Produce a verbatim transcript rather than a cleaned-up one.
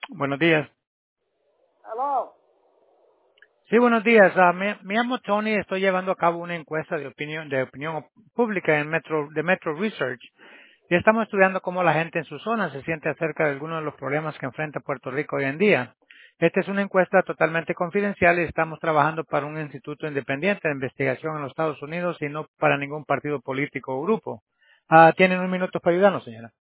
Buenos días. Aló. Sí, buenos días. Ah, me, me llamo Tony. Estoy llevando a cabo una encuesta de opinión de opinión pública en Metro de Metro Research y estamos estudiando cómo la gente en su zona se siente acerca de algunos de los problemas que enfrenta Puerto Rico hoy en día. Esta es una encuesta totalmente confidencial y estamos trabajando para un instituto independiente de investigación en los Estados Unidos y no para ningún partido político o grupo. Ah, ¿Tienen un minuto para ayudarnos, señora?